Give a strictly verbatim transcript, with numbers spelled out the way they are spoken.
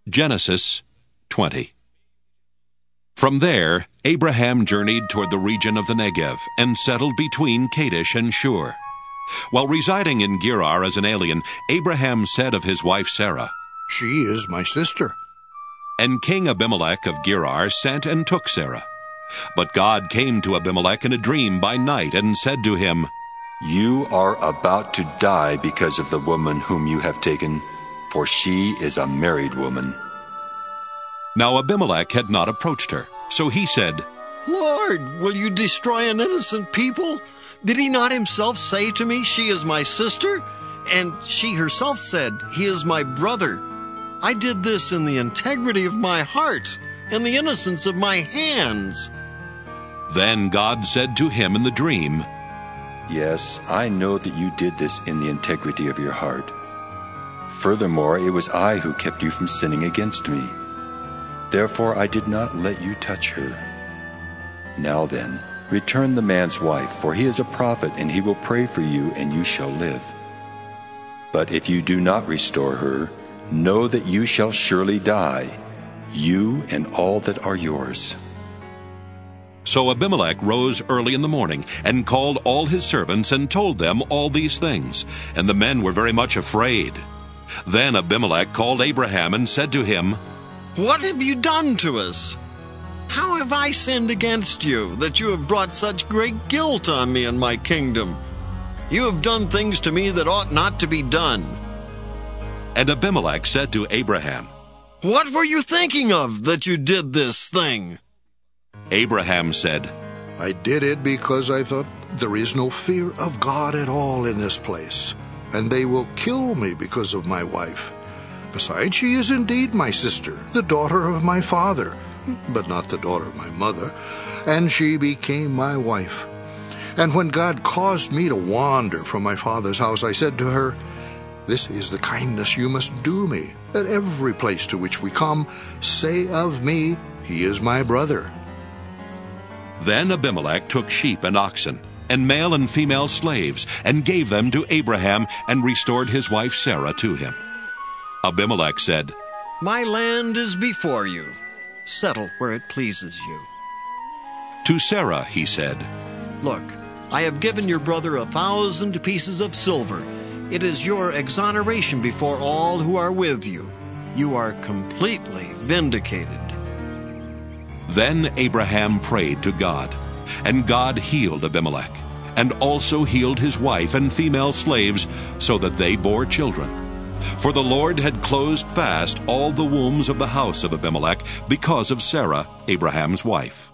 Genesis twenty. From there, Abraham journeyed toward the region of the Negev and settled between Kadesh and Shur. While residing in Gerar as an alien, Abraham said of his wife Sarah, "She is my sister." And King Abimelech of Gerar sent and took Sarah. But God came to Abimelech in a dream by night and said to him, "You are about to die because of the woman whom you have taken, for she is a married woman." Now Abimelech had not approached her, so he said, "Lord, will you destroy an innocent people? Did he not himself say to me, 'She is my sister'? And she herself said, 'He is my brother.' I did this in the integrity of my heart and the innocence of my hands." Then God said to him in the dream, "Yes, I know that you did this in the integrity of your heart. Furthermore, it was I who kept you from sinning against me. Therefore I did not let you touch her. Now then, return the man's wife, for he is a prophet, and he will pray for you, and you shall live. But if you do not restore her, know that you shall surely die, you and all that are yours." So Abimelech rose early in the morning and called all his servants and told them all these things, and the men were very much afraid. Then Abimelech called Abraham and said to him, "What have you done to us? How have I sinned against you, that you have brought such great guilt on me and my kingdom? You have done things to me that ought not to be done." And Abimelech said to Abraham, "What were you thinking of that you did this thing?" Abraham said, "I did it because I thought there is no fear of God at all in this place, and they will kill me because of my wife. Besides, she is indeed my sister, the daughter of my father, but not the daughter of my mother, and she became my wife. And when God caused me to wander from my father's house, I said to her, 'This is the kindness you must do me. At every place to which we come, say of me, he is my brother.'" Then Abimelech took sheep and oxen, and male and female slaves, and gave them to Abraham, and restored his wife Sarah to him. Abimelech said, "My land is before you. Settle where it pleases you." To Sarah he said, "Look, I have given your brother a thousand pieces of silver. It is your exoneration before all who are with you. You are completely vindicated." Then Abraham prayed to God, and God healed Abimelech, and also healed his wife and female slaves, so that they bore children. For the Lord had closed fast all the wombs of the house of Abimelech because of Sarah, Abraham's wife.